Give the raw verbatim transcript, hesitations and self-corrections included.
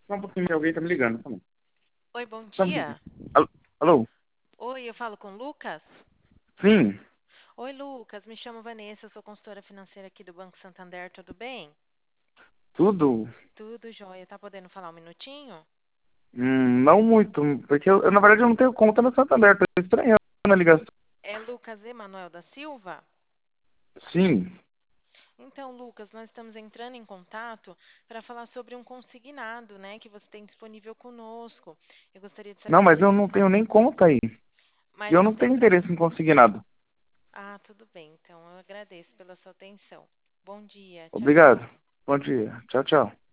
Só um pouquinho, alguém tá me ligando. Tá bom. Oi, bom Só um pouquinho. dia. Alô? Alô? Oi, eu falo com o Lucas? Sim, Oi, Lucas, me chamo Vanessa, eu sou consultora financeira aqui do Banco Santander, tudo bem? tudo. Tudo jóia, tá podendo falar um minutinho? Hum, não muito, porque eu, eu, na verdade eu não tenho conta no Santander, tô estranhando a ligação. É Lucas Emanuel da Silva? Sim. Então, Lucas, nós estamos entrando em contato para falar sobre um consignado, né, que você tem disponível conosco. Eu gostaria de Não, saber mas se... eu não tenho nem conta aí. E Mas eu não não tem tenho para... interesse em consignado. Ah, tudo bem, então eu agradeço pela sua atenção. Bom dia, tchau, Obrigado. tchau. Bom dia. Tchau, tchau.